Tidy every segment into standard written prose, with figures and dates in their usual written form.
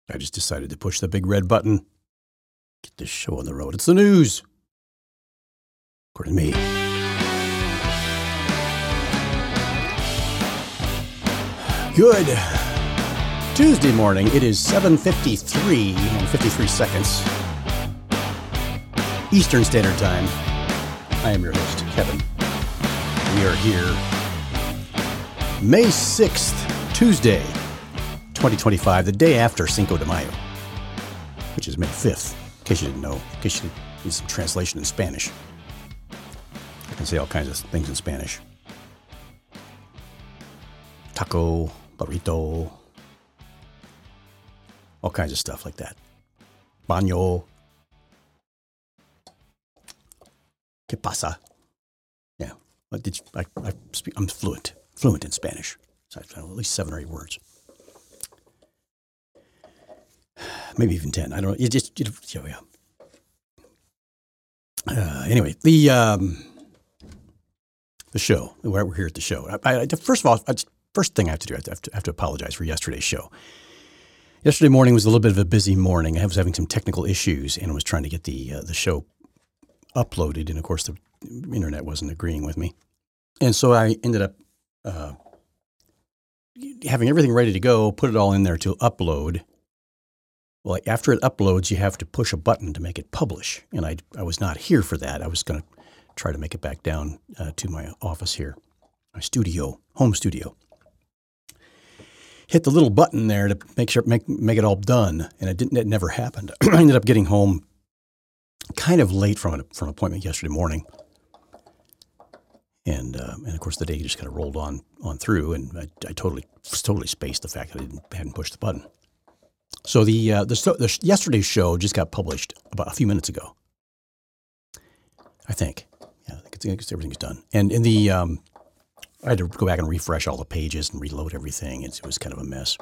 I just decided to push the big red button. Get this show on the road. It's the news. According to me. Good Tuesday morning. It is 7:53 and 53 seconds. Eastern Standard Time. I am your host, Kevin. We are here May 6th, Tuesday, 2025, the day after Cinco de Mayo, which is May 5th, in case you didn't know, in case you need some translation in Spanish. I can say all kinds of things in Spanish. Taco, burrito, all kinds of stuff like that. Baño. ¿Qué pasa? Yeah, I'm fluent in Spanish. So I know at least 7 or 8 words. Maybe even 10. I don't know. Anyway, the show. We're here at the show. First of all, first thing I have to do, I have to apologize for yesterday's show. Yesterday morning was a little bit of a busy morning. I was having some technical issues and was trying to get the show uploaded, and of course the internet wasn't agreeing with me, and so I ended up having everything ready to go, put it all in there to upload. Well, after it uploads, you have to push a button to make it publish, and I was not here for that. I was going to try to make it back down to my office here, my studio, home studio. Hit the little button there to make it all done, and it never happened. I ended up getting home kind of late from an appointment yesterday morning, and of course the day just kind of rolled on through, and I totally spaced the fact that I hadn't pushed the button. So the yesterday's show just got published about a few minutes ago, I think. Yeah, I think everything's done, and in the I had to go back and refresh all the pages and reload everything. It was kind of a mess.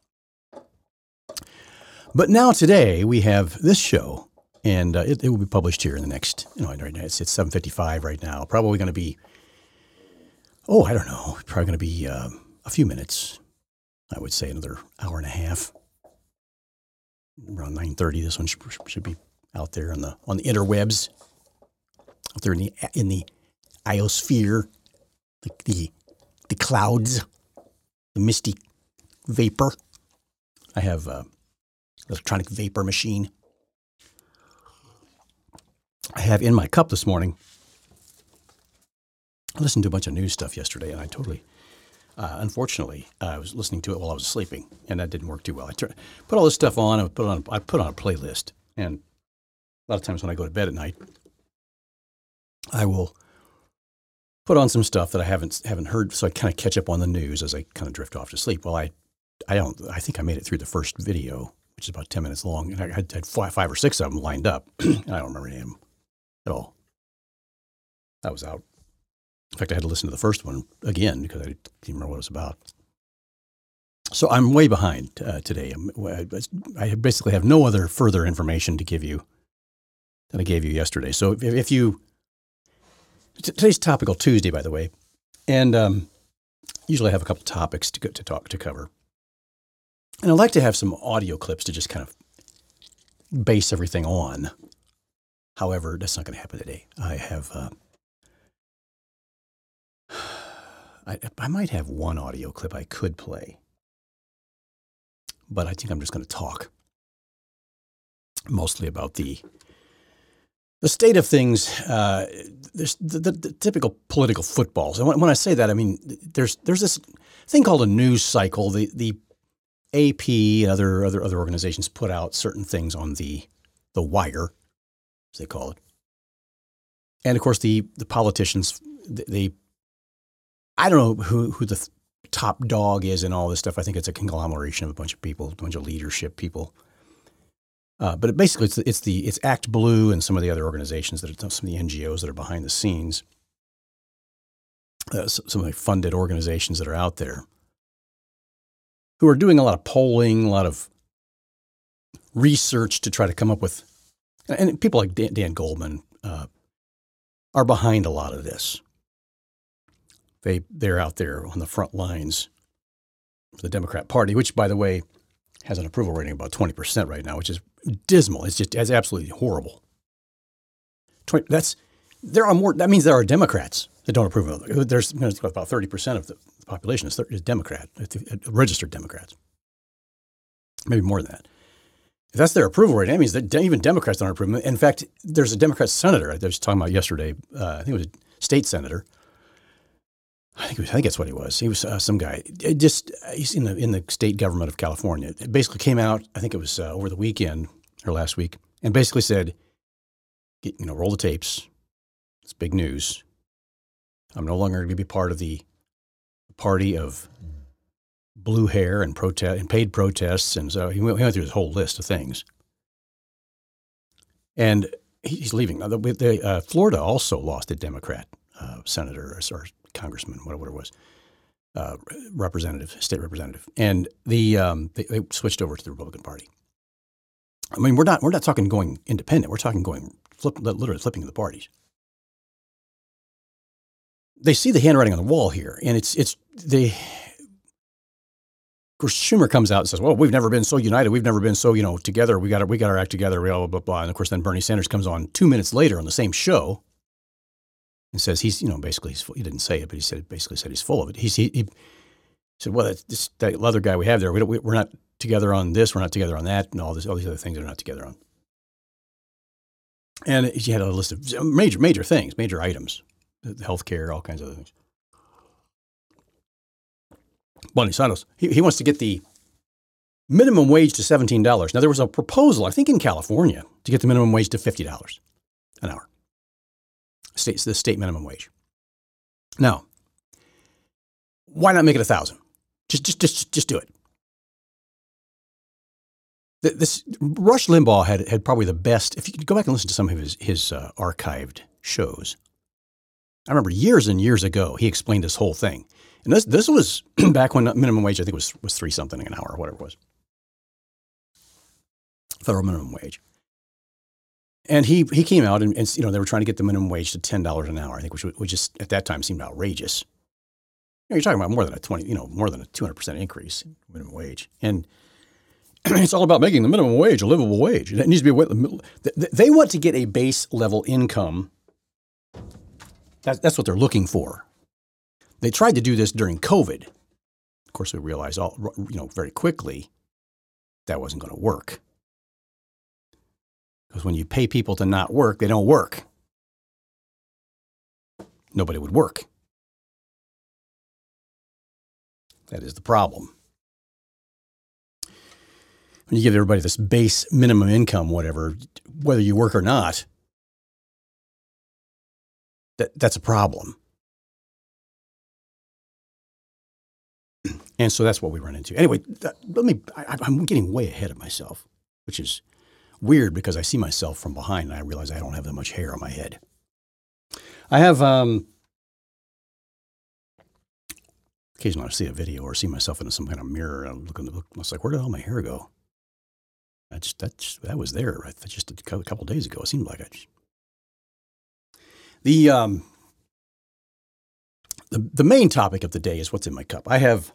But now today we have this show. And it will be published here in the next, right now it's 7:55 right now. Probably going to be, I don't know, probably going to be a few minutes. I would say another hour and a half. Around 9:30, this one should be out there on the interwebs, out there in the iosphere, the clouds, the misty vapor. I have an electronic vapor machine. I have in my cup this morning. I listened to a bunch of news stuff yesterday, and I totally, unfortunately, I was listening to it while I was sleeping, and that didn't work too well. I put all this stuff on. I put on a playlist, and a lot of times when I go to bed at night, I will put on some stuff that I haven't heard, so I kind of catch up on the news as I kind of drift off to sleep. Well, I think I made it through the first video, which is about 10 minutes long, and I had 5 or 6 of them lined up. I don't remember any of them at all. I was out. In fact, I had to listen to the first one again because I didn't remember what it was about. So I'm way behind today. I basically have no other further information to give you than I gave you yesterday. So if you, today's Topical Tuesday, by the way, and usually I have a couple topics to cover. And I'd like to have some audio clips to just kind of base everything on. However, that's not going to happen today. I have, I might have one audio clip I could play, but I think I'm just going to talk mostly about the state of things, the typical political footballs. And when I say that, I mean, there's this thing called a news cycle. The AP and other organizations put out certain things on the wire, as they call it. And of course, the politicians, I don't know who the top dog is in all this stuff. I think it's a conglomeration of a bunch of people, a bunch of leadership people. But basically, it's Act Blue and some of the other organizations some of the NGOs that are behind the scenes. Some of the funded organizations that are out there who are doing a lot of polling, a lot of research to try to come up with, and people like Dan Goldman are behind a lot of this. They're out there on the front lines for the Democrat Party, which, by the way, has an approval rating of about 20% right now, which is dismal. It's absolutely horrible. That means there are Democrats that don't approve of it. There's about 30% of the population is Democrat, registered Democrats. Maybe more than that. If that's their approval rating, that means that even Democrats don't approve. In fact, there's a Democrat senator I was talking about yesterday. I think it was a state senator. I think that's what he was. He was some guy. He's in the state government of California. It basically came out. I think it was over the weekend or last week, and basically said, roll the tapes. It's big news. I'm no longer going to be part of the party of blue hair and protest and paid protests, and so he went through this whole list of things. And he's leaving. Now, Florida also lost a Democrat senator or congressman, whatever it was, state representative, and they switched over to the Republican Party. I mean, we're not talking going independent. We're talking literally flipping the parties. They see the handwriting on the wall here, and of course, Schumer comes out and says, "Well, we've never been so united. We've never been so together. We got our act together." Blah blah blah. And of course, then Bernie Sanders comes on 2 minutes later on the same show and says he didn't say it, but he basically said he's full of it. He said, "Well, that other guy we have there, we're not together on this. We're not together on that, and all these other things they're not together on." And he had a list of major things, major items, healthcare, all kinds of other things. Bernie Sanders, he wants to get the minimum wage to $17. Now, there was a proposal, I think in California, to get the minimum wage to $50 an hour. The state minimum wage. Now, why not make it $1,000? Just do it. This Rush Limbaugh had probably the best. If you could go back and listen to some of his archived shows, I remember years and years ago he explained this whole thing. And this was back when minimum wage, I think, was $3 something an hour or whatever it was. Federal minimum wage. And he came out and they were trying to get the minimum wage to $10 an hour, I think, which just at that time seemed outrageous. You're talking about more than a 200% increase in minimum wage. And it's all about making the minimum wage a livable wage. It needs to be they want to get a base level income. That's what they're looking for. They tried to do this during COVID. Of course, we realized very quickly that wasn't going to work. Because when you pay people to not work, they don't work. Nobody would work. That is the problem. When you give everybody this base minimum income, whatever, whether you work or not, that's a problem. And so that's what we run into. Anyway, I'm getting way ahead of myself, which is weird because I see myself from behind and I realize I don't have that much hair on my head. I have occasionally I see a video or see myself in some kind of mirror and I'm looking, it's like, where did all my hair go? That was there right just a couple of days ago. It seemed like the main topic of the day is what's in my cup. I have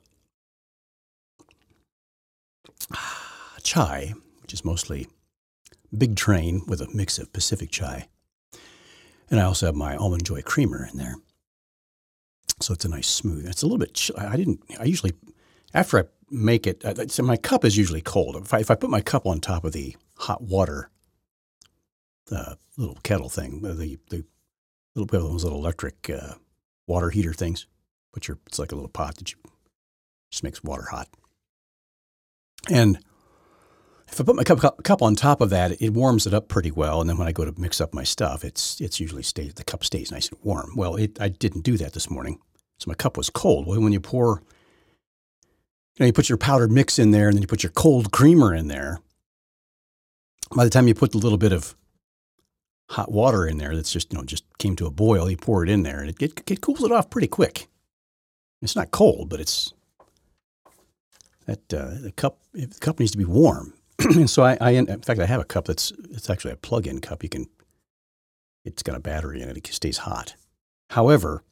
chai, which is mostly Big Train with a mix of Pacific chai. And I also have my Almond Joy creamer in there. So it's a nice smooth. It's a little bit, I usually, after I make it, so my cup is usually cold. If I put my cup on top of the hot water, the little kettle thing, the those little electric water heater things, it's like a little pot that just makes water hot. And if I put my cup on top of that, it warms it up pretty well. And then when I go to mix up my stuff, it's usually the cup stays nice and warm. Well, I didn't do that this morning. So my cup was cold. Well, when you pour, you put your powdered mix in there and then you put your cold creamer in there. By the time you put the little bit of hot water in there that's just came to a boil, you pour it in there and it cools it off pretty quick. It's not cold, but it's the cup needs to be warm. And so in fact, I have a cup it's actually a plug-in cup. It's got a battery in it. It stays hot. However,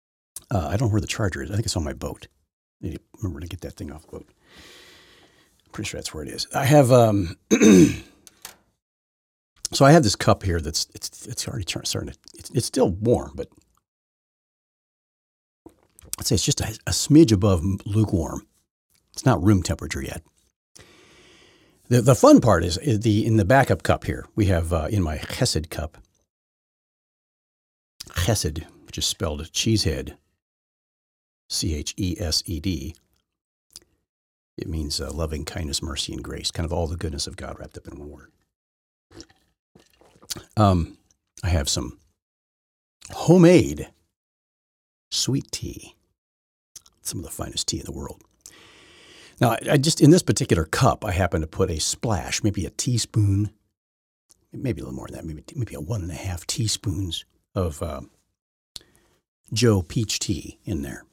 I don't know where the charger is. I think it's on my boat. I need to remember to get that thing off the boat. Pretty sure that's where it is. I have so I have this cup here that's it's already starting to it's still warm, but I'd say it's just a smidge above lukewarm. It's not room temperature yet. The fun part is in the backup cup here. We have in my Chesed cup, Chesed, which is spelled cheesehead, Chesed. It means loving kindness, mercy, and grace. Kind of all the goodness of God wrapped up in one word. I have some homemade sweet tea. Some of the finest tea in the world. Now, I just, in this particular cup, I happen to put a splash, maybe a teaspoon, maybe a little more than that, maybe a 1.5 teaspoons of Joe Peach tea in there.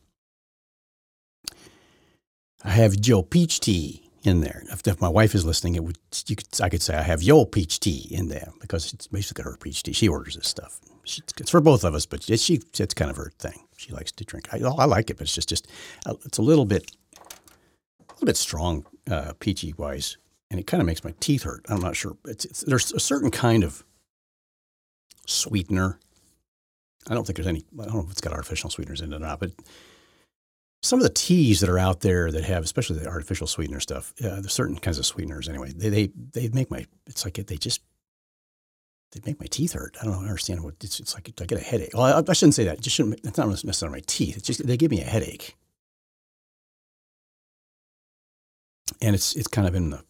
I have Joe Peach tea in there. If my wife is listening, I could say I have Yo Peach tea in there because it's basically her peach tea. She orders this stuff. It's for both of us, but it's kind of her thing. She likes to drink. I like it, but it's just it's a little bit strong, peachy wise, and it kind of makes my teeth hurt. I'm not sure. There's a certain kind of sweetener. I don't know if it's got artificial sweeteners in it or not, but some of the teas that are out there that have, especially the artificial sweetener stuff, there's certain kinds of sweeteners anyway. They make it's like they make my teeth hurt. I don't understand what it's like. I get a headache. Well, I shouldn't say that. It's not necessarily my teeth. It's just they give me a headache, and it's kind of in the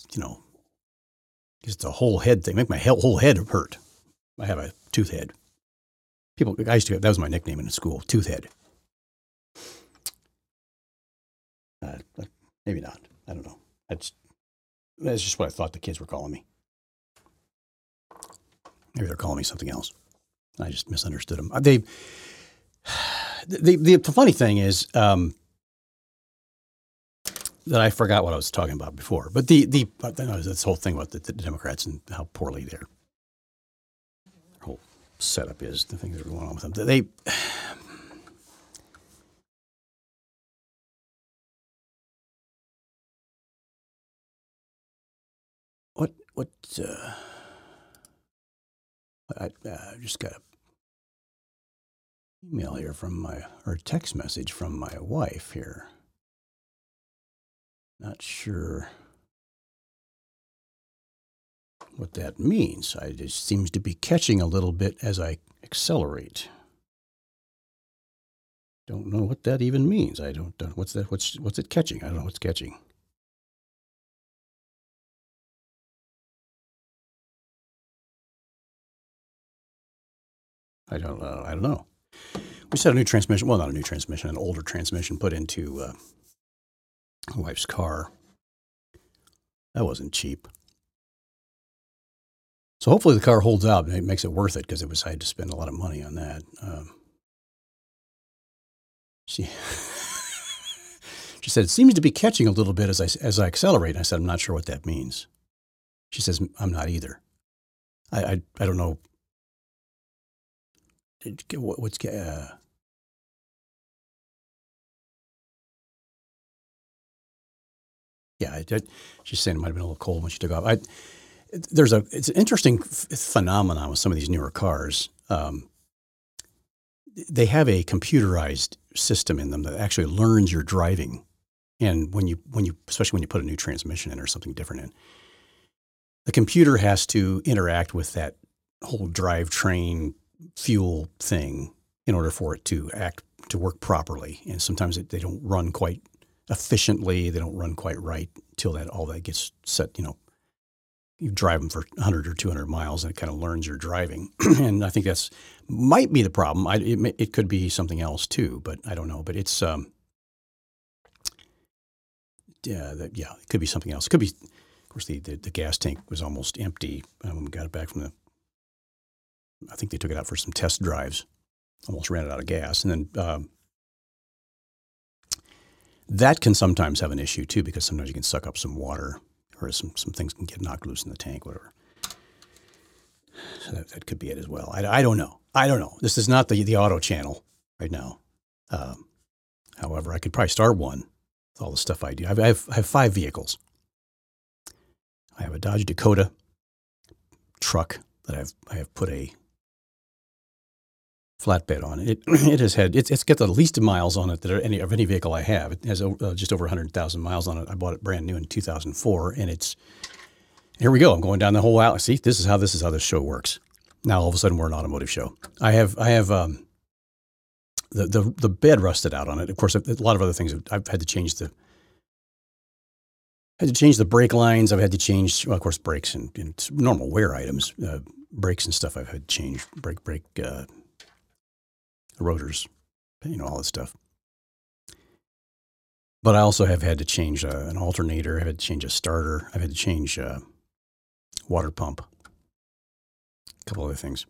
it's a whole head thing. Make my whole head hurt. I have a tooth head. I used to have, that was my nickname in school, tooth head. Maybe not. I don't know. That's just what I thought the kids were calling me. Maybe they're calling me something else. I just misunderstood them. The funny thing is that I forgot what I was talking about before. But this whole thing about the Democrats and how poorly their whole setup is, the things that are going on with them. I just got an email here or a text message from my wife here. Not sure what that means. It just seems to be catching a little bit as I accelerate. Don't know what that even means. I don't know. What's that? What's it catching? I don't know what's catching. I don't know. We just had a new transmission. Well, not a new transmission, an older transmission put into my wife's car. That wasn't cheap. So hopefully the car holds out and it makes it worth it because I had to spend a lot of money on that. She said, it seems to be catching a little bit as I accelerate. And I said, I'm not sure what that means. She says, I'm not either. I don't know. What's she's saying it might have been a little cold when she took off. It's an interesting phenomenon with some of these newer cars. They have a computerized system in them that actually learns your driving, and especially when you put a new transmission in or something different in, the computer has to interact with that whole drivetrain fuel thing in order for it to work properly. And sometimes they don't run quite efficiently. They don't run quite right till all that gets set. You drive them for 100 or 200 miles and it kind of learns your driving. And I think that's might be the problem. It could be something else too, but I don't know. But it's it could be something else. It could be, of course, the gas tank was almost empty when we got it back from I think they took it out for some test drives. Almost ran it out of gas. And then that can sometimes have an issue too, because sometimes you can suck up some water or some things can get knocked loose in the tank, whatever. So that could be it as well. I don't know. This is not the auto channel right now. However, I could probably start one with all the stuff I do. I have 5 vehicles. I have a Dodge Dakota truck that I have put a flatbed on. It's got the least miles on it that of any vehicle I have. It has just over 100,000 miles on it. I bought it brand new in 2004, and here we go. I'm going down the whole alley. See, this is how this show works. Now all of a sudden we're an automotive show. I have the bed rusted out on it. Of course, a lot of other things. I've had to change the brake lines. I've had to change, well, of course, brakes and normal wear items, brakes and stuff. I've had to change brake rotors, all this stuff. But I also have had to change an alternator. I've had to change a starter. I've had to change a water pump. A couple other things.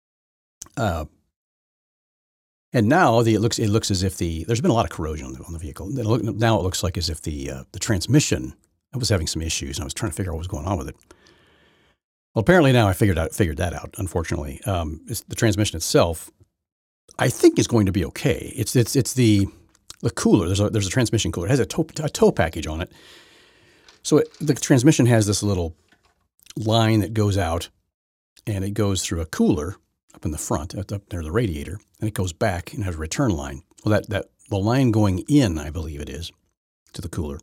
And now it looks as if there's been a lot of corrosion on the vehicle. Now it looks like as if the transmission, I was having some issues, and I was trying to figure out what was going on with it. Well, apparently now I figured that out. Unfortunately, the transmission itself, I think, is going to be okay. It's the cooler. There's a transmission cooler. It has a tow package on it. So the transmission has this little line that goes out, and it goes through a cooler up in the front, up near the radiator, and it goes back and has a return line. Well, the line going in, I believe it is, to the cooler,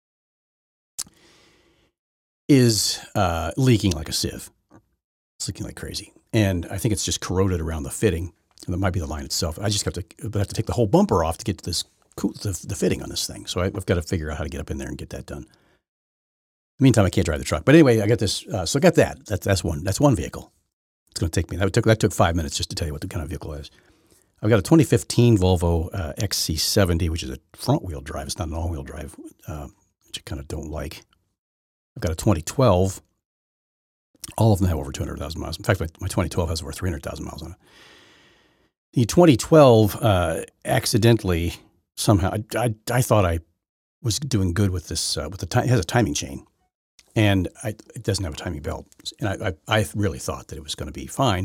is leaking like a sieve. It's leaking like crazy, and I think it's just corroded around the fitting. And that might be the line itself. I just have to take the whole bumper off to get to the fitting on this thing. So I've got to figure out how to get up in there and get that done. In the meantime, I can't drive the truck. But anyway, I got this. So I got that. That's one vehicle. It's going to take me. That took 5 minutes just to tell you what the kind of vehicle it is. I've got a 2015 Volvo XC70, which is a front-wheel drive. It's not an all-wheel drive, which I kind of don't like. I've got a 2012. All of them have over 200,000 miles. In fact, my 2012 has over 300,000 miles on it. The 2012, accidentally, somehow, I thought I was doing good with this. It has a timing chain, and it doesn't have a timing belt. And I really thought that it was going to be fine.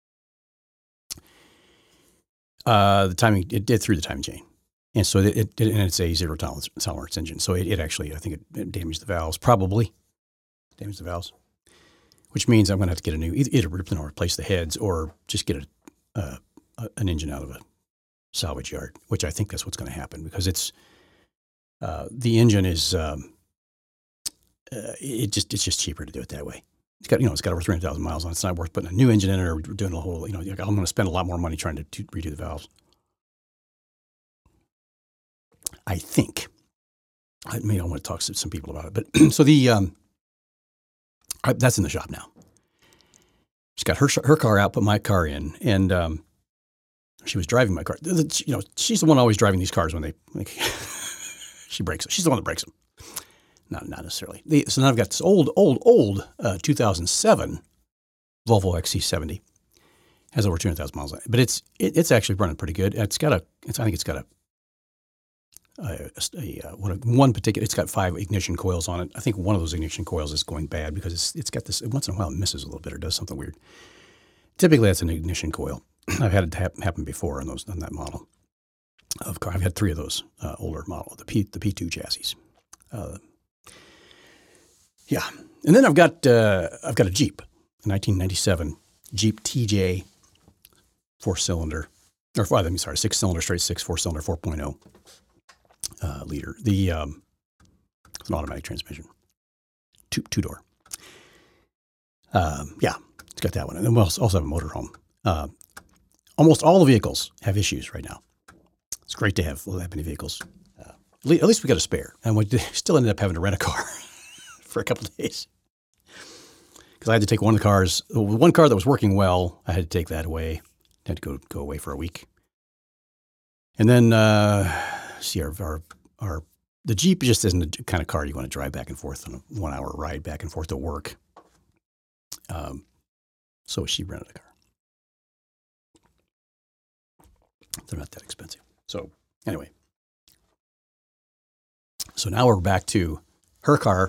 The timing, it did through the timing chain, and so it's a zero tolerance engine. So it actually, I think it damaged the valves, probably damaged the valves, which means I'm going to have to get a new either replace the heads or just get an engine out of a salvage yard, which I think that's what's going to happen because it's the engine is it's just cheaper to do it that way. It's got over 300,000 miles on it. It's not worth putting a new engine in it or doing a whole. I'm going to spend a lot more money trying to redo the valves. I think. I want to talk to some people about it, but so that's in the shop now. She's got her car out, put my car in, and she was driving my car. She's the one always driving these cars when they she breaks them. She's the one that breaks them. Not necessarily. So now I've got this old 2007 Volvo XC70. Has over 200,000 miles on it, but it's actually running pretty good. I think it's got it's got 5 ignition coils on it. I think one of those ignition coils is going bad because it's got this. Once in a while, it misses a little bit or does something weird. Typically, that's an ignition coil. I've had it happen before on that model of car. I've had 3 of those older model, the P2 chassis. Yeah, and then I've got a Jeep, a 1997 Jeep TJ 4-cylinder, or 6-cylinder straight 6 4-cylinder 4.0 liter. It's an automatic transmission, two-door. Yeah, it's got that one, and then we also have a motorhome. Almost all the vehicles have issues right now. It's great to have that many vehicles. At least we got a spare, and we still ended up having to rent a car for a couple of days because I had to take one of the cars. One car that was working well, I had to take that away. I had to go away for a week, and then the Jeep just isn't the kind of car you want to drive back and forth on a 1-hour ride back and forth to work. So she rented a car. They're not that expensive. So anyway, so now we're back to her car.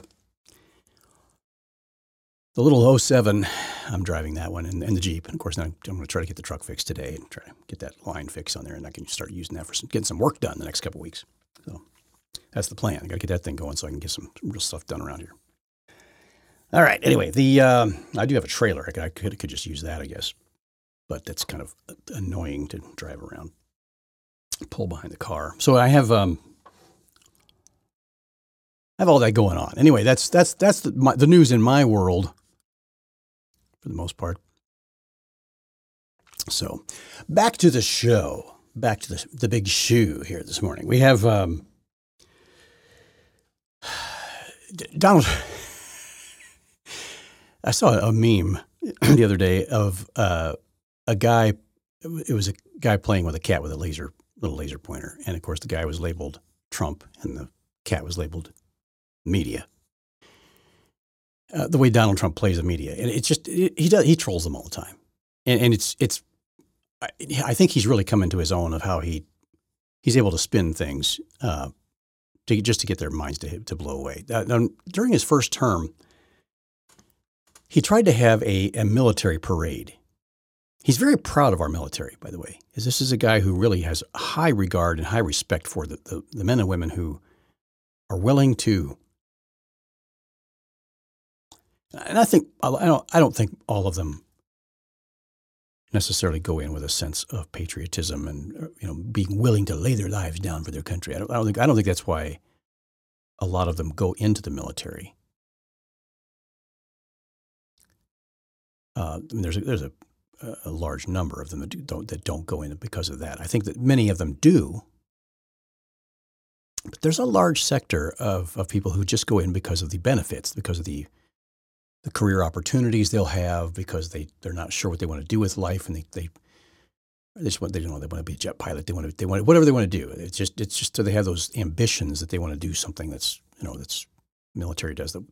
The little 07, I'm driving that one, and the Jeep. And of course, now I'm going to try to get the truck fixed today and try to get that line fixed on there, and I can start using that for getting some work done the next couple of weeks. So that's the plan. I got to get that thing going so I can get some real stuff done around here. All right. Anyway, I do have a trailer. I could just use that, I guess, but that's kind of annoying to drive around, pull behind the car. So I have all that going on. Anyway, that's the news in my world for the most part. So, back to the show. Back to the big shoe here this morning. We have Donald. I saw a meme the other day of a guy. It was a guy playing with a cat with a little laser pointer, and of course the guy was labeled Trump, and the cat was labeled media. The way Donald Trump plays the media, and he trolls them all the time, and I think he's really come into his own of how he's able to spin things to get their minds to blow away. During his first term, he tried to have a military parade. He's very proud of our military, by the way. This is a guy who really has high regard and high respect for the men and women who are willing to. And I don't think all of them necessarily go in with a sense of patriotism and being willing to lay their lives down for their country. I don't think that's why a lot of them go into the military. There's a large number of them that don't go in because of that. I think that many of them do, but there's a large sector of people who just go in because of the benefits, because of the career opportunities they'll have, because they're not sure what they want to do with life, and they want to be a jet pilot. They want whatever they want to do. It's just so they have those ambitions that they want to do something that's military does the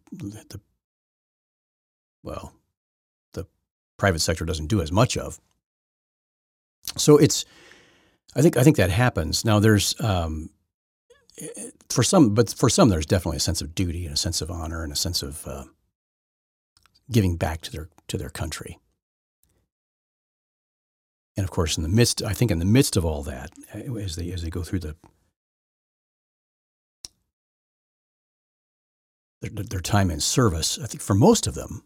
private sector doesn't do as much of. So I think that happens. Now there's for some there's definitely a sense of duty and a sense of honor and a sense of giving back to their country. And of course, in the midst of all that, as they go through their time in service, I think for most of them,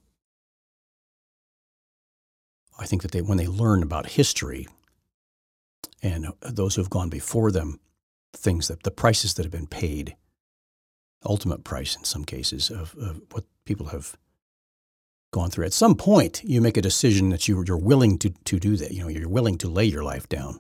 I think that when they learn about history and those who have gone before them, things that the prices that have been paid, ultimate price in some cases of what people have gone through. At some point, you make a decision that you're willing to do that. You're willing to lay your life down,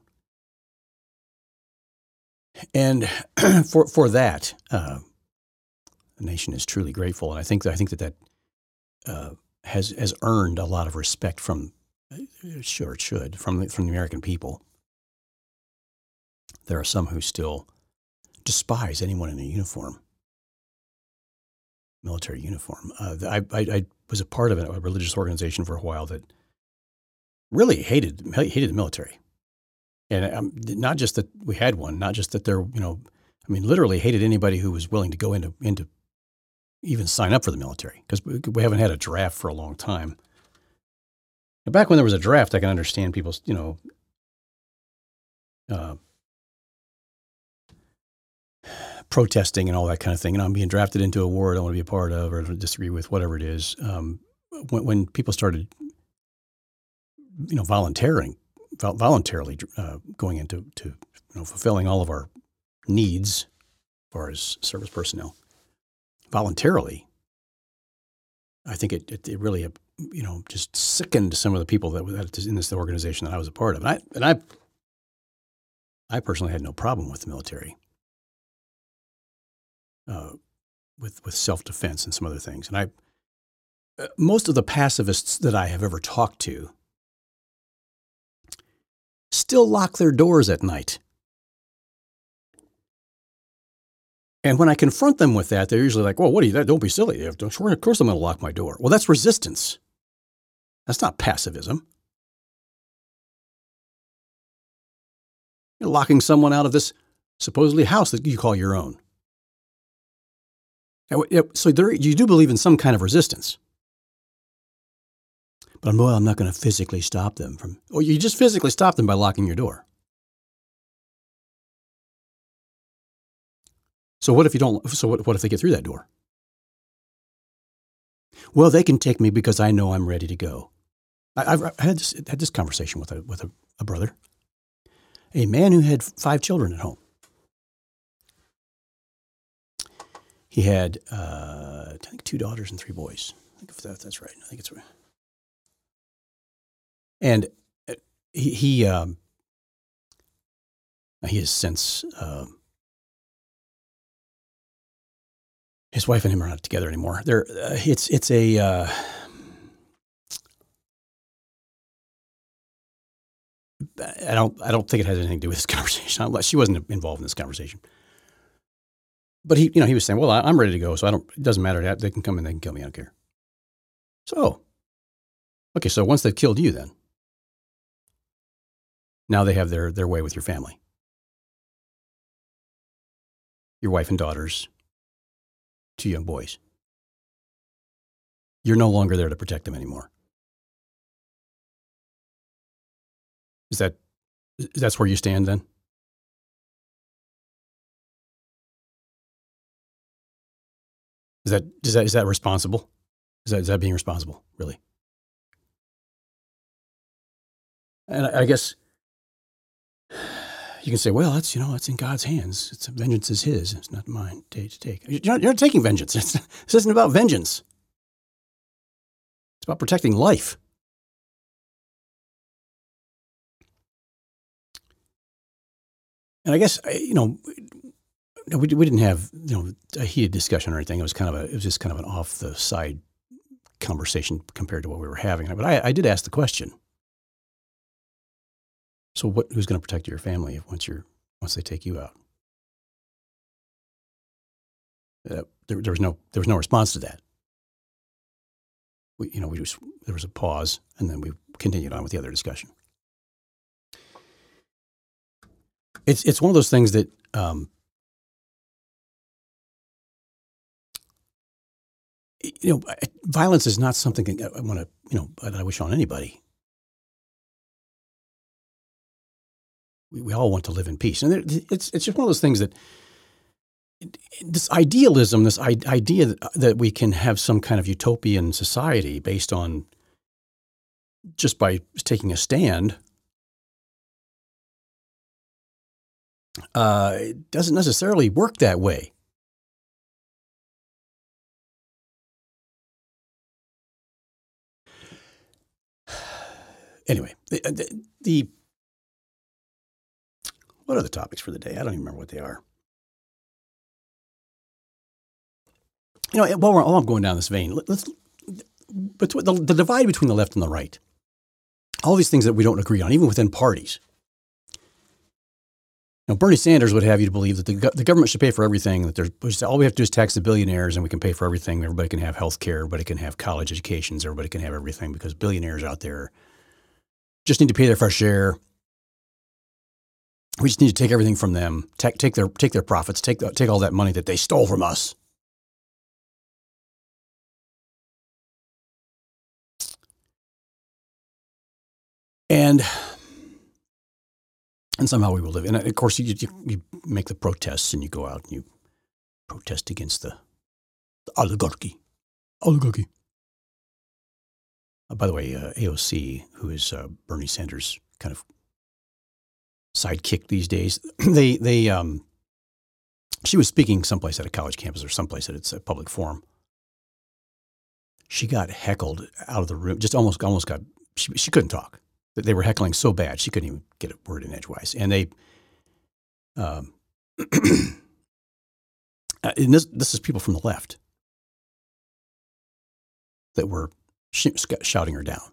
and for that, the nation is truly grateful. And I think that has earned a lot of respect from. Sure, it should from the American people. There are some who still despise anyone in a uniform, military uniform. I was a part of a religious organization for a while that really hated the military, and not just that we had one, not just that they're literally hated anybody who was willing to go into even sign up for the military, because we haven't had a draft for a long time. Back when there was a draft, I can understand people's, protesting and all that kind of thing. I'm being drafted into a war I don't want to be a part of or disagree with, whatever it is. When people started, voluntarily going into fulfilling all of our needs as far as service personnel, voluntarily, I think it really just sickened some of the people that were in this organization that I was a part of. And I personally had no problem with the military, with self-defense and some other things. And most of the pacifists that I have ever talked to still lock their doors at night. And when I confront them with that, they're usually like, "Well, what are you? Don't be silly. Of course I'm going to lock my door." Well, that's resistance. That's not pacifism. You're locking someone out of this supposedly house that you call your own. So you do believe in some kind of resistance. But I'm not going to physically stop them from. Or you just physically stop them by locking your door. So what if you don't? So what if they get through that door? Well, they can take me because I know I'm ready to go. I've had this conversation with a brother, a man who had 5 children at home. He had, I think, 2 daughters and 3 boys. I think if that's right. I think it's right. And he has since, his wife and him are not together anymore. It's a, I don't think it has anything to do with this conversation. She wasn't involved in this conversation. But he was saying, well, I'm ready to go, so it doesn't matter. They can come and they can kill me. I don't care. So, okay, so once they've killed you, then now they have their way with your family, your wife and daughters, 2 young boys. You're no longer there to protect them anymore. That's where you stand then? Is that responsible? Is that being responsible, really? And I guess you can say, well, that's in God's hands. Vengeance is His. It's not mine to take. You're not taking vengeance. This isn't about vengeance. It's about protecting life. And I guess we didn't have a heated discussion or anything. It was just kind of an off the side conversation compared to what we were having. But I did ask the question. So who's going to protect your family once they take you out? There was no response to that. There was a pause, and then we continued on with the other discussion. It's one of those things that violence is not something I want to that I wish on anybody. We all want to live in peace, and it's just one of those things that this idealism, this idea that we can have some kind of utopian society based on just by taking a stand, it doesn't necessarily work that way. Anyway, what are the topics for the day? I don't even remember what they are. While I'm going down this vein, but the divide between the left and the right, all these things that we don't agree on, even within parties. Bernie Sanders would have you to believe that the government should pay for everything, that all we have to do is tax the billionaires and we can pay for everything. Everybody can have health care, everybody can have college educations, everybody can have everything because billionaires out there just need to pay their fair share. We just need to take everything from them, take their profits, take all that money that they stole from us. And somehow we will live. And of course, you make the protests and you go out and you protest against the oligarchy. By the way, AOC, who is Bernie Sanders' kind of sidekick these days, she was speaking someplace at a college campus or someplace that it's a public forum. She got heckled out of the room. Just almost got. She couldn't talk. They were heckling so bad she couldn't even get a word in edgewise. And and this is people from the left that were shouting her down.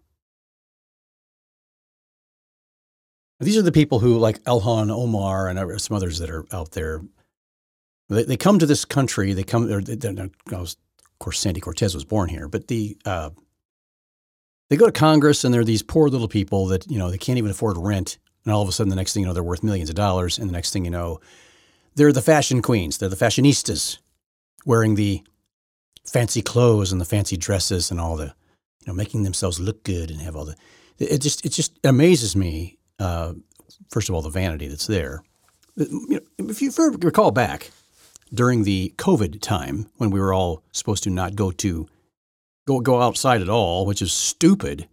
These are the people who, like Ilhan Omar and some others that are out there, they come to this country. Of course, Sandy Cortez was born here, but they go to Congress and they're these poor little people that, they can't even afford rent. And all of a sudden, the next thing you know, they're worth millions of dollars. And the next thing you know, they're the fashion queens. They're the fashionistas wearing the fancy clothes and the fancy dresses and all the, making themselves look good and have all the, it just amazes me. First of all, the vanity that's there. If you recall back during the COVID time when we were all supposed to not go to go outside at all, which is stupid.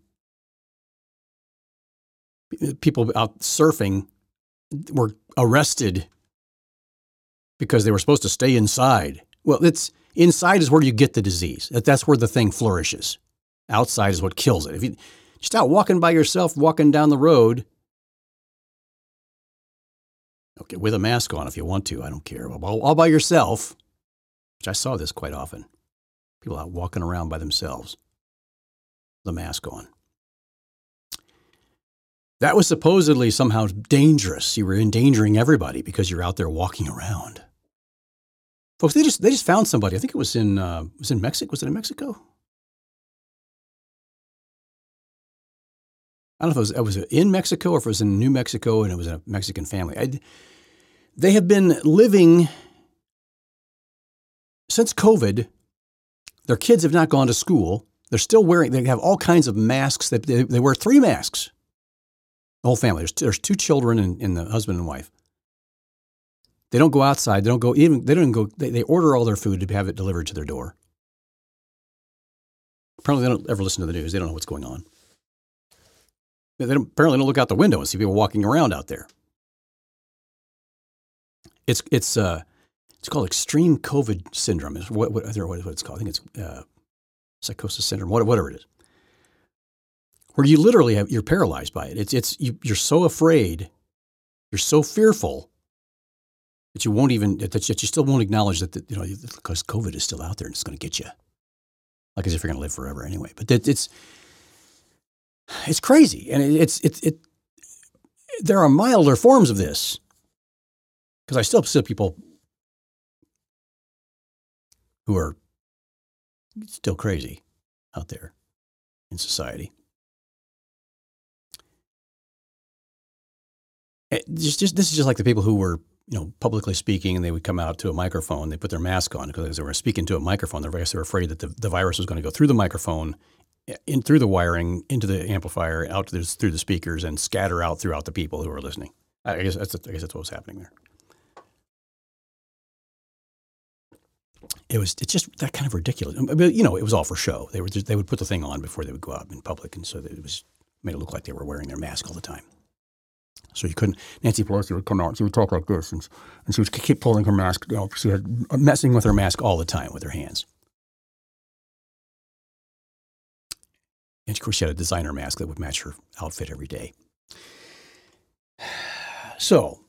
People out surfing were arrested because they were supposed to stay inside. Well, inside is where you get the disease. That's where the thing flourishes. Outside is what kills it. If you just out walking by yourself, walking down the road, okay, with a mask on if you want to, I don't care. All by yourself, which I saw this quite often. People out walking around by themselves, the mask on. That was supposedly somehow dangerous. You were endangering everybody because you're out there walking around. Folks, they just found somebody. I think it was in Mexico. Was it in Mexico? I don't know if it was in Mexico or if it was in New Mexico and it was a Mexican family. They have been living since COVID. Their kids have not gone to school. They're still they have all kinds of masks. They wear 3 masks. The whole family. There's 2 children and the husband and wife. They don't go outside. They don't even go. They order all their food to have it delivered to their door. Apparently, they don't ever listen to the news. They don't know what's going on. They apparently don't look out the window and see people walking around out there. It's called extreme COVID syndrome. Is what it's called. I think it's psychosis syndrome. Whatever it is, where you literally you're paralyzed by it. You're so afraid, you're so fearful that you still won't acknowledge that because COVID is still out there and it's going to get you, like as if you're going to live forever anyway. But it's crazy, and there are milder forms of this because I still see people who are still crazy out there in society. This is just like the people who were, publicly speaking, and they would come out to a microphone. They put their mask on because they were speaking to a microphone. They were afraid that the virus was going to go through the microphone, in through the wiring, into the amplifier, out through the speakers, and scatter out throughout the people who were listening. I guess that's what was happening there. It's just that kind of ridiculous. But, it was all for show. They would put the thing on before they would go out in public, and so it made it look like they were wearing their mask all the time. So you couldn't. Nancy Pelosi would come out. She would talk like this, and she would keep pulling her mask. She had messing with her mask all the time with her hands. And of course, she had a designer mask that would match her outfit every day. So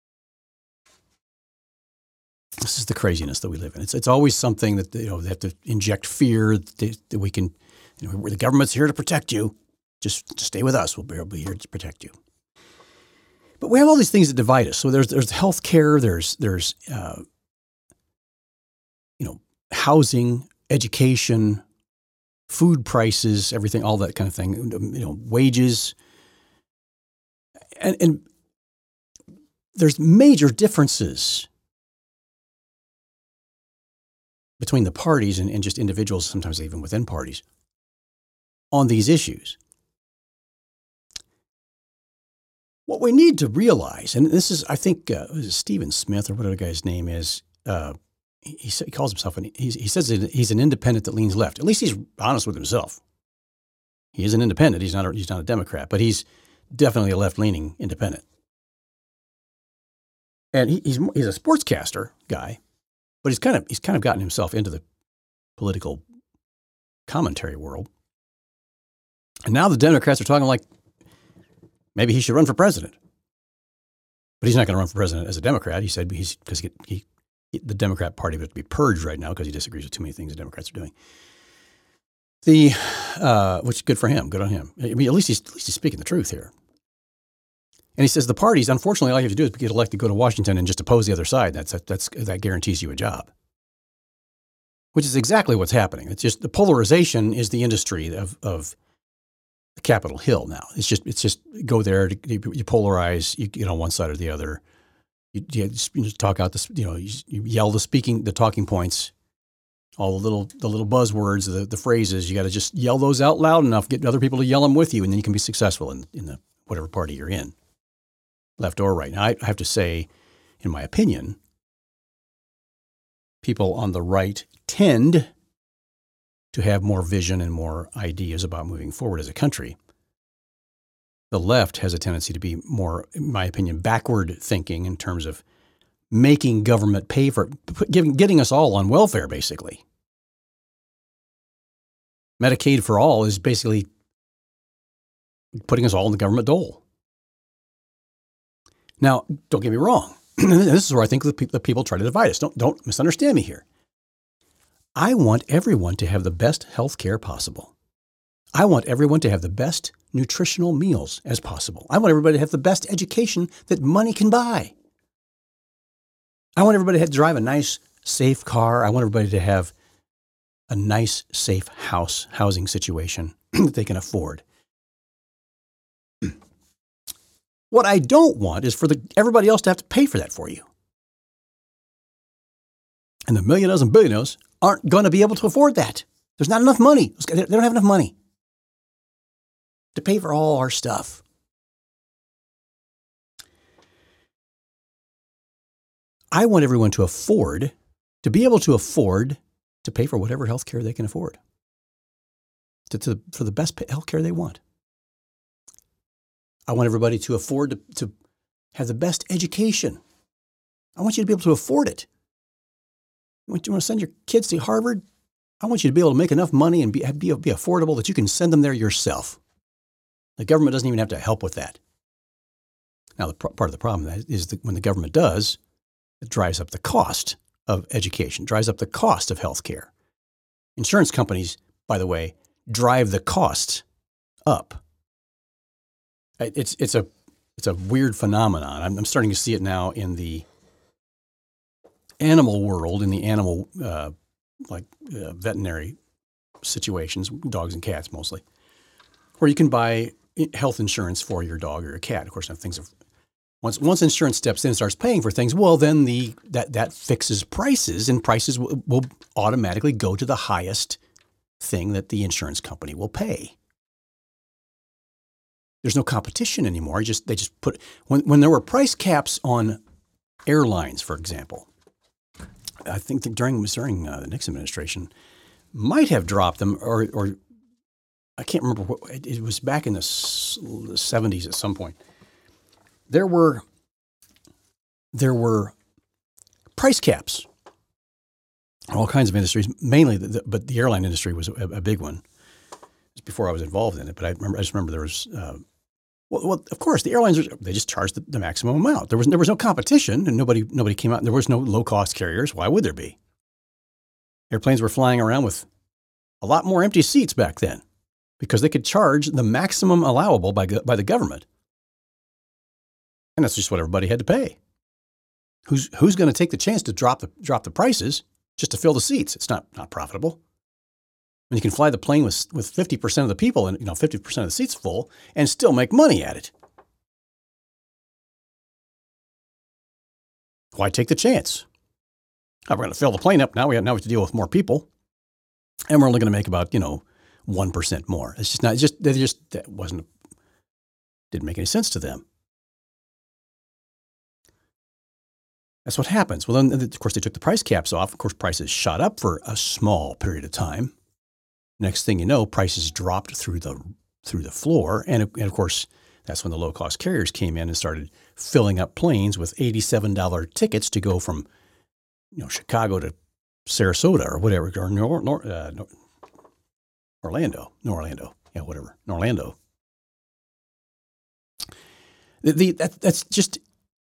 this is the craziness that we live in. It's always something that they have to inject fear that we can. The government's here to protect you. Just stay with us. We'll be here to protect you. But we have all these things that divide us. So there's health care, there's housing, education, food prices, everything, all that kind of thing, wages. And there's major differences between the parties and just individuals, sometimes even within parties, on these issues. What we need to realize, and this is, I think, Stephen Smith or whatever the guy's name is, he calls himself, he says he's an independent that leans left. At least he's honest with himself. He is an independent. He's not a Democrat, but he's definitely a left-leaning independent. And he's a sportscaster guy, but he's kind of gotten himself into the political commentary world. And now the Democrats are talking like, maybe he should run for president. But he's not going to run for president as a Democrat. He said because the Democrat Party would have to be purged right now because he disagrees with too many things the Democrats are doing. Which is good for him. Good on him. I mean, at least he's speaking the truth here. And he says the parties, unfortunately, all you have to do is get elected, go to Washington, and just oppose the other side. That guarantees you a job. Which is exactly what's happening. It's just the polarization is the industry of Capitol Hill now. It's just go there, you polarize, you get on one side or the other. You just talk out this, you yell the talking points, all the little buzzwords, the phrases. You got to just yell those out loud enough, get other people to yell them with you, and then you can be successful in the whatever party you're in, left or right. Now, I have to say, in my opinion, people on the right tend to have more vision and more ideas about moving forward as a country. The left has a tendency to be more, in my opinion, backward thinking in terms of making government pay for getting us all on welfare, basically. Medicaid for all is basically putting us all in the government dole. Now, don't get me wrong. This is where I think the people try to divide us. Don't misunderstand me here. I want everyone to have the best health care possible. I want everyone to have the best nutritional meals as possible. I want everybody to have the best education that money can buy. I want everybody to drive a nice, safe car. I want everybody to have a nice, safe housing situation that they can afford. What I don't want is for everybody else to have to pay for that for you. And the millionaires and billionaires aren't going to be able to afford that. There's not enough money. They don't have enough money to pay for all our stuff. I want everyone to be able to afford to pay for whatever health care they can afford, for the best health care they want. I want everybody to afford to have the best education. I want you to be able to afford it. You want to send your kids to Harvard? I want you to be able to make enough money and be affordable that you can send them there yourself. The government doesn't even have to help with that. Now, part of the problem is that when the government does, it drives up the cost of education, drives up the cost of health care. Insurance companies, by the way, drive the cost up. It's a weird phenomenon. I'm starting to see it now in the animal world, in the animal veterinary situations, dogs and cats mostly, where you can buy health insurance for your dog or your cat. Of course, once insurance steps in and starts paying for things, well, then that fixes prices, and prices will automatically go to the highest thing that the insurance company will pay. There's no competition anymore. They just put when there were price caps on airlines, for example. I think that during the Nixon administration, might have dropped them, or I can't remember it was back in the 70s at some point. There were price caps on all kinds of industries, mainly, but the airline industry was a big one. It was before I was involved in it, but I just remember there was. Well, of course, the airlines they just charged the maximum amount. There was no competition, and nobody came out. There was no low cost carriers. Why would there be? Airplanes were flying around with a lot more empty seats back then because they could charge the maximum allowable by the government, and that's just what everybody had to pay. Who's going to take the chance to drop the prices just to fill the seats? It's not profitable. When you can fly the plane with 50% of the people and 50% of the seats full and still make money at it. Why take the chance? We're going to fill the plane up. Now we have to deal with more people, and we're only going to make about 1% more. It's just not. That didn't make any sense to them. That's what happens. Well, then of course they took the price caps off. Of course, prices shot up for a small period of time. Next thing you know, prices dropped through the floor, and of course, that's when the low-cost carriers came in and started filling up planes with $87 tickets to go from, Chicago to Sarasota or whatever, or Orlando, whatever, Orlando. That's just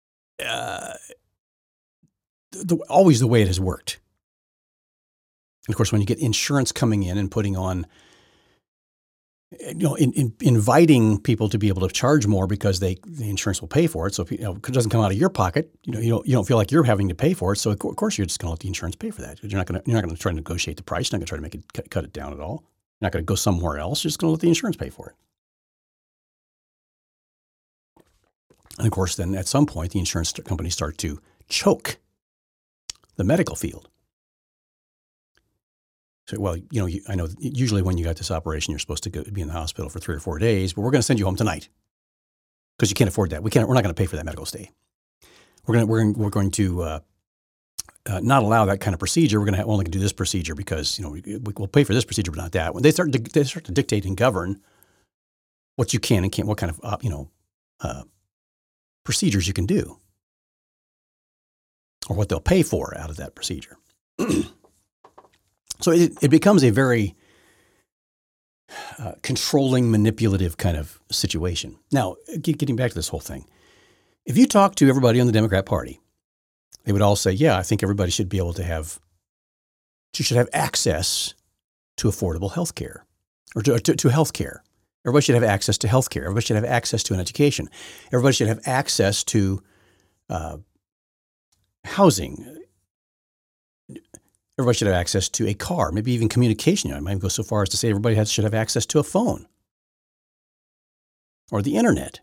always the way it has worked. And of course, when you get insurance coming in and putting on, inviting people to be able to charge more because the insurance will pay for it. So if, it doesn't come out of your pocket, you don't feel like you're having to pay for it. So of course, you're just going to let the insurance pay for that. You're not going to try to negotiate the price. You're not going to try to make it cut it down at all. You're not going to go somewhere else. You're just going to let the insurance pay for it. And of course, then at some point, the insurance companies start to choke the medical field. So, well, I know usually when you got this operation, you're supposed to be in the hospital for 3 or 4 days, but we're going to send you home tonight because you can't afford that. We're not going to pay for that medical stay. We're going to not allow that kind of procedure. We're going to only do this procedure because we'll pay for this procedure, but not that. When they start to dictate and govern what you can and can't, what kind of procedures you can do, or what they'll pay for out of that procedure. So it becomes a very controlling, manipulative kind of situation. Now, getting back to this whole thing, if you talk to everybody on the Democrat Party, they would all say, yeah, I think everybody should be able to have access to affordable health care, or to health care. Everybody should have access to health care. Everybody should have access to an education. Everybody should have access to housing. Everybody should have access to a car, maybe even communication. I might go so far as to say everybody should have access to a phone or the internet.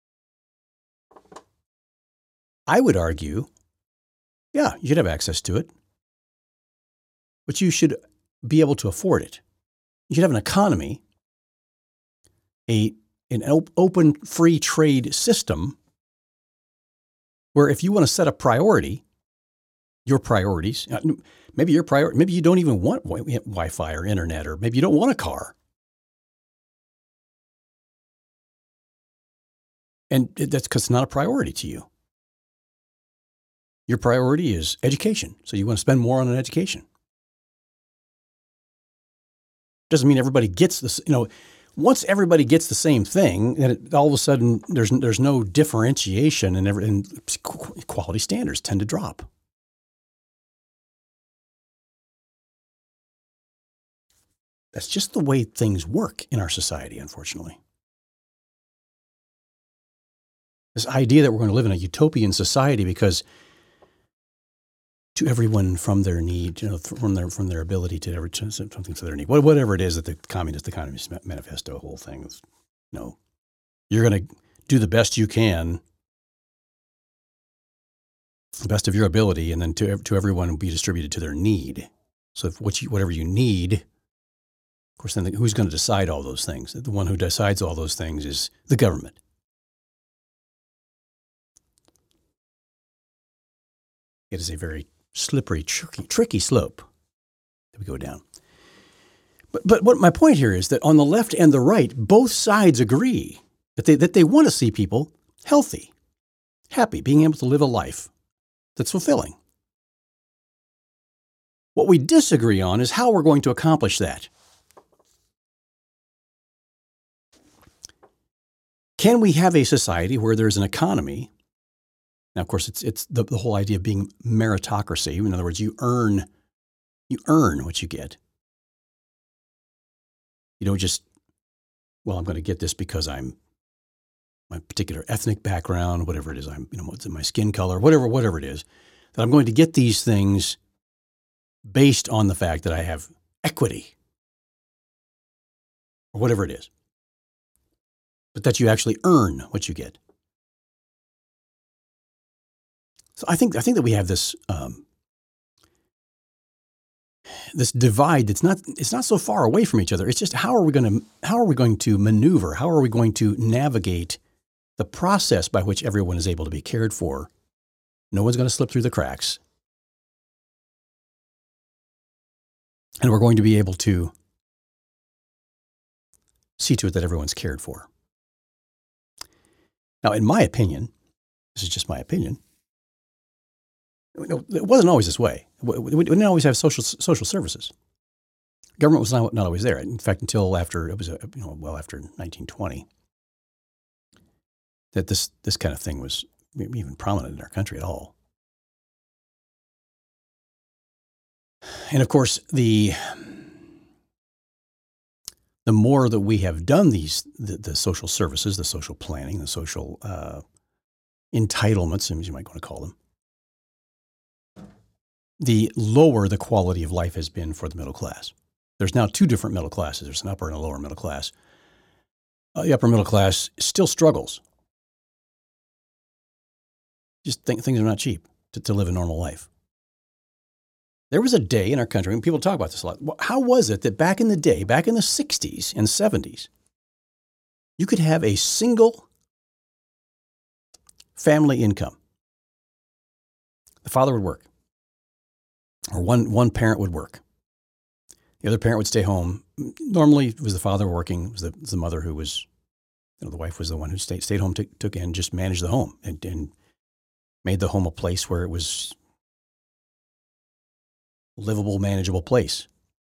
I would argue, yeah, you should have access to it, but you should be able to afford it. You should have an economy, an open, free trade system where if you want to set a priority, your priorities, maybe you don't even want Wi-Fi or internet, or maybe you don't want a car. And that's because it's not a priority to you. Your priority is education. So you want to spend more on an education. Doesn't mean everybody gets this, once everybody gets the same thing, then all of a sudden there's no differentiation, and quality standards tend to drop. That's just the way things work in our society, unfortunately. This idea that we're going to live in a utopian society because to everyone from their need, from their ability to something to their need, whatever it is that the Communist Manifesto whole thing is, you're going to do the best you can, the best of your ability, and then to everyone will be distributed to their need. So if whatever you need, of course, then who's going to decide all those things? The one who decides all those things is the government. It is a very slippery, tricky slope that we go down. But what my point here is that on the left and the right, both sides agree that they want to see people healthy, happy, being able to live a life that's fulfilling. What we disagree on is how we're going to accomplish that. Can we have a society where there's an economy? Now, of course, it's the whole idea of being meritocracy. In other words, you earn what you get. You don't just, I'm going to get this because I'm my particular ethnic background, whatever it is, what's in my skin color, whatever it is, that I'm going to get these things based on the fact that I have equity or whatever it is, but that you actually earn what you get. So I think that we have this this divide it's not so far away from each other. It's just how are we going to maneuver? How are we going to navigate the process by which everyone is able to be cared for? No one's going to slip through the cracks. And we're going to be able to see to it that everyone's cared for. Now, in my opinion, this is just my opinion, it wasn't always this way. We didn't always have social services. Government was not always there. In fact, until after after 1920, that this kind of thing was even prominent in our country at all. And of course, the more that we have done the social services, the social planning, the social entitlements, as you might want to call them, the lower the quality of life has been for the middle class. There's now two different middle classes. There's an upper and a lower middle class. The upper middle class still struggles. Just think things are not cheap to live a normal life. There was a day in our country, and people talk about this a lot. How was it that back in the day, back in the 60s and 70s, you could have a single family income? The father would work. or one parent would work. The other parent would stay home. Normally, it was the father working. It was the mother who was, the wife was the one who stayed home, took and just managed the home and made the home a place where it was livable, manageable place.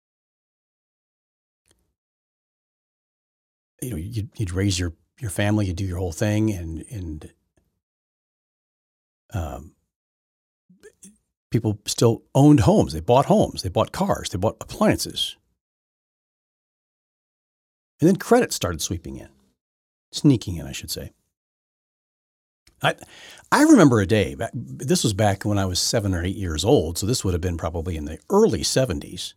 You'd raise your family, you'd do your whole thing, and people still owned homes. They bought homes. They bought cars. They bought appliances. And then credit started sneaking in, I should say. I remember a day, this was back when I was 7 or 8 years old, so this would have been probably in the early 70s,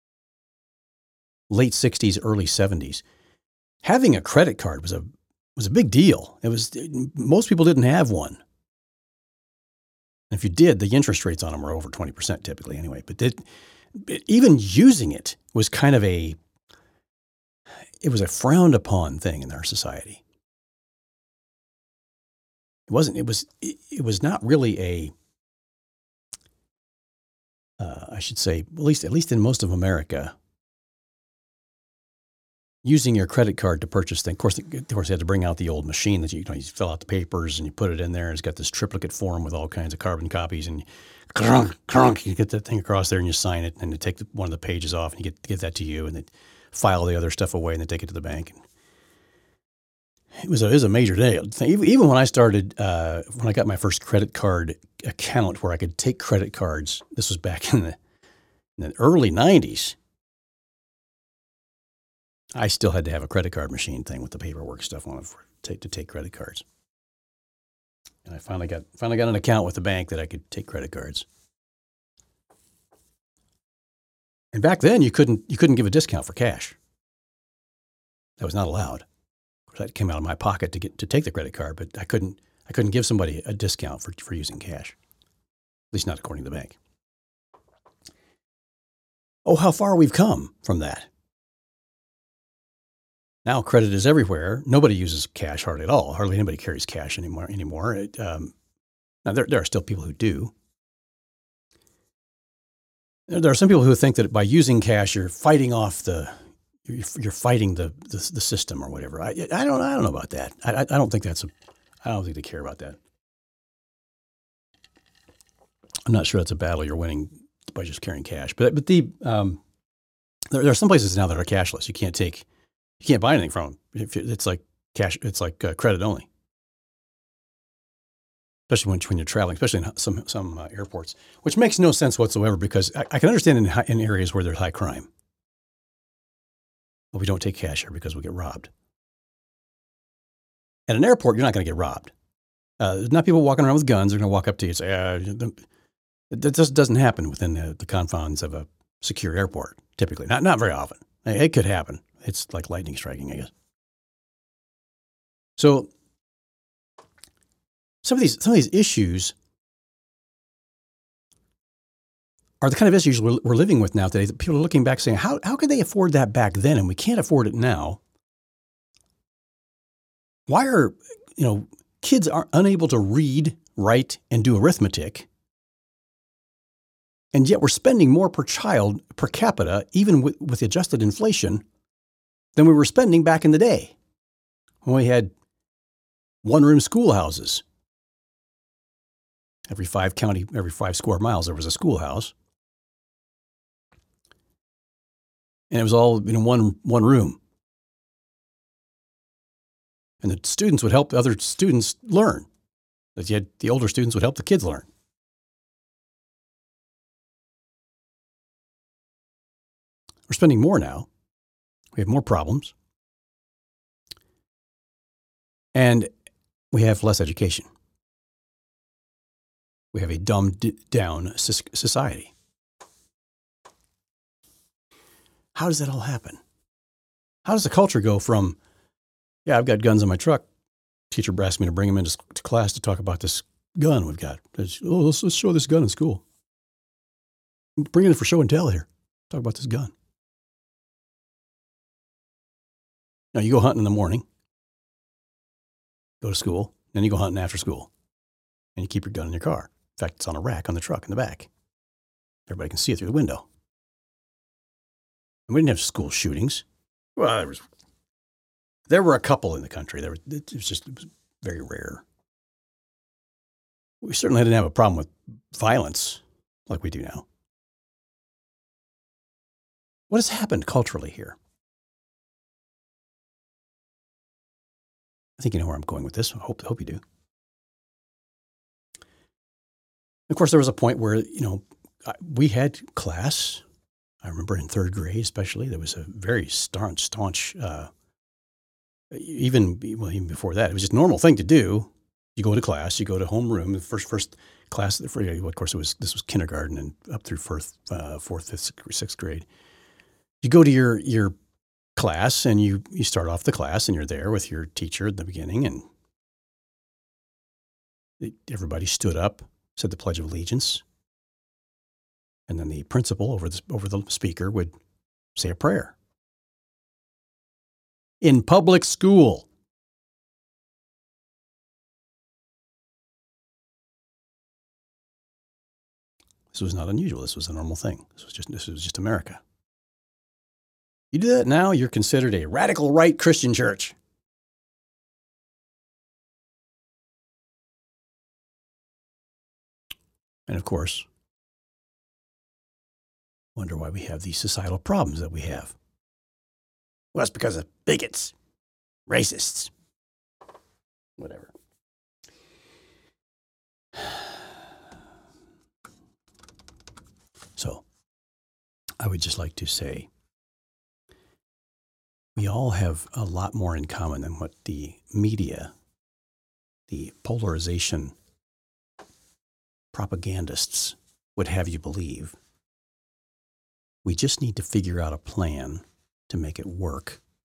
late 60s, early 70s. Having a credit card was a big deal. Most people didn't have one. And if you did, the interest rates on them were over 20% typically anyway. But even using it was kind of it was a frowned upon thing in our society. It was not really I should say, at least in most of America, using your credit card to purchase things. Of course, you had to bring out the old machine that you fill out the papers and you put it in there. And it's got this triplicate form with all kinds of carbon copies, and you get that thing across there and you sign it, and they take one of the pages off and you get that to you, and they file the other stuff away and they take it to the bank. It was a major day. Even when I started, when I got my first credit card account where I could take credit cards, this was back in the early 90s. I still had to have a credit card machine thing with the paperwork stuff on it to take credit cards. And I finally got an account with the bank that I could take credit cards. And back then you couldn't give a discount for cash. That was not allowed. Of course, that came out of my pocket to take the credit card, but I couldn't give somebody a discount for using cash. At least not according to the bank. Oh, how far we've come from that. Now credit is everywhere. Nobody uses cash hardly at all. Hardly anybody carries cash anymore. Now there are still people who do. There are some people who think that by using cash, you're fighting off you're fighting the system or whatever. I don't know about that. I don't think I don't think they care about that. I'm not sure that's a battle you're winning by just carrying cash. But there are some places now that are cashless. You can't buy anything from them. It's like cash. It's like credit only. Especially when you're traveling, especially in some airports, which makes no sense whatsoever, because I can understand in areas where there's high crime. But we don't take cash here because we get robbed. At an airport, you're not going to get robbed. There's not people walking around with guns. They're going to walk up to you and say, that just doesn't happen within the confines of a secure airport, typically. Not very often. It could happen. It's like lightning striking, I guess. So some of these issues are the kind of issues we're living with now today. That people are looking back saying, how could they afford that back then and we can't afford it now? Why are kids are unable to read, write, and do arithmetic, and yet we're spending more per child per capita, even with adjusted inflation, than we were spending back in the day when we had one-room schoolhouses. Every 5 square miles, there was a schoolhouse. And it was all in one room. And the students would help the other students learn. The older students would help the kids learn. We're spending more now. We have more problems. And we have less education. We have a dumbed down society. How does that all happen? How does the culture go from, I've got guns in my truck. Teacher asked me to bring them into class to talk about this gun we've got. Let's show this gun in school. Bring it in for show and tell here. Talk about this gun. Now, you go hunting in the morning, go to school, then you go hunting after school, and you keep your gun in your car. In fact, it's on a rack on the truck in the back. Everybody can see it through the window. And we didn't have school shootings. Well, there were a couple in the country. It was very rare. We certainly didn't have a problem with violence like we do now. What has happened culturally here? I think you know where I'm going with this. I hope you do. Of course, there was a point where, we had class. I remember in third grade, especially, there was a very staunch, even before that, it was just a normal thing to do. You go to class, you go to homeroom, the first class, of course, this was kindergarten and up through fourth, fifth, sixth grade. You go to your class and you start off the class and you're there with your teacher at the beginning, and everybody stood up, said the Pledge of Allegiance, and then the principal over the speaker would say a prayer. In public school. This was not unusual. This was a normal thing. This was just America. You do that now, you're considered a radical right Christian church. And of course, wonder why we have these societal problems that we have. Well, that's because of bigots, racists, whatever. So, I would just like to say, we all have a lot more in common than what the media, the polarization propagandists would have you believe. We just need to figure out a plan to make it work.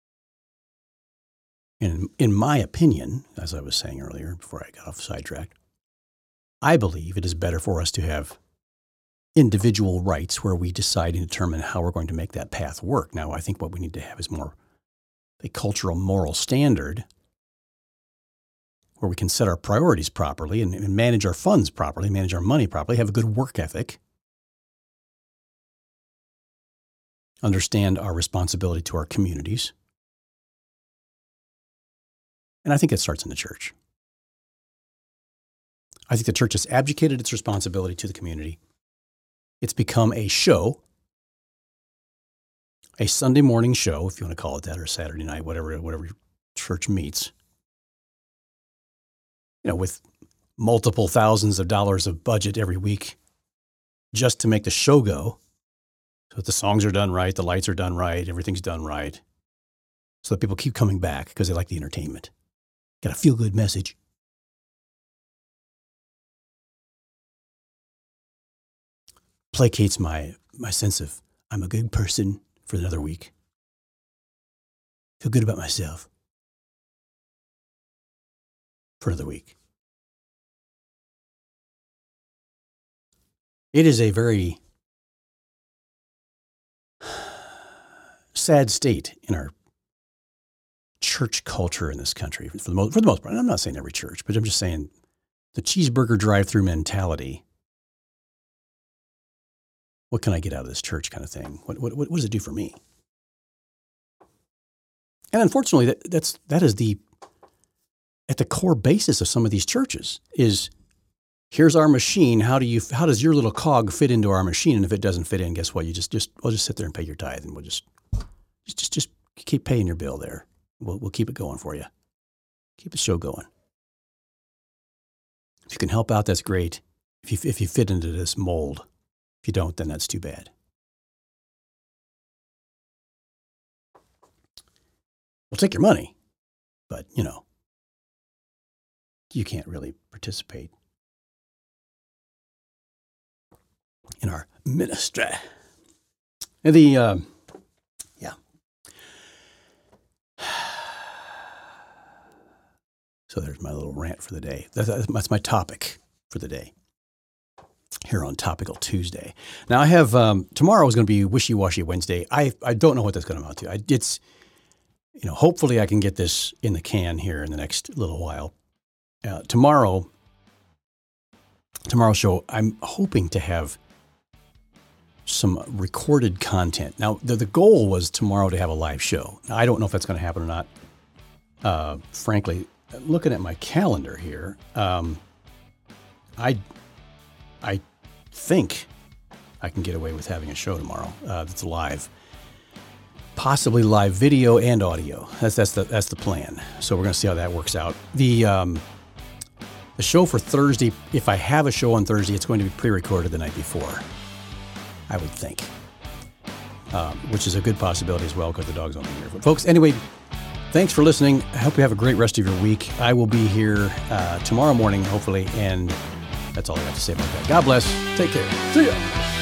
And in my opinion, as I was saying earlier before I got off sidetracked, I believe it is better for us to have individual rights where we decide and determine how we're going to make that path work. Now, I think what we need to have is more a cultural moral standard where we can set our priorities properly and manage our funds properly, manage our money properly, have a good work ethic, understand our responsibility to our communities. And I think it starts in the church. I think the church has abdicated its responsibility to the community. It's become a show, a Sunday morning show, if you want to call it that, or Saturday night, whatever church meets, with multiple thousands of dollars of budget every week just to make the show go. So that the songs are done right, the lights are done right, everything's done right. So that people keep coming back because they like the entertainment. Got a feel-good message. Placates my sense of I'm a good person for another week. Feel good about myself for another week. It is a very sad state in our church culture in this country, for the most part. And I'm not saying every church, but I'm just saying the cheeseburger drive-through mentality. What can I get out of this church kind of thing? What does it do for me? And unfortunately, that is at the core basis of some of these churches is, here's our machine. How does your little cog fit into our machine? And if it doesn't fit in, guess what? We'll just sit there and pay your tithe, and we'll just keep paying your bill there. We'll keep it going for you. Keep the show going. If you can help out, that's great. If you fit into this mold. If you don't, then that's too bad. We'll take your money, but, you can't really participate in our ministry. And So there's my little rant for the day. That's my topic for the day here on Topical Tuesday. Now I have, tomorrow is going to be Wishy-Washy Wednesday. I don't know what that's going to amount to. It's, hopefully I can get this in the can here in the next little while. Tomorrow's show, I'm hoping to have some recorded content. Now, the goal was tomorrow to have a live show. Now, I don't know if that's going to happen or not. Frankly, looking at my calendar here, I think I can get away with having a show tomorrow that's live. Possibly live video and audio. That's the plan. So we're going to see how that works out. The show for Thursday, if I have a show on Thursday, it's going to be pre-recorded the night before, I would think, which is a good possibility as well because the dog's on the here. But folks, anyway, thanks for listening. I hope you have a great rest of your week. I will be here tomorrow morning, hopefully, and that's all I got to say about that. God bless. Take care. See ya.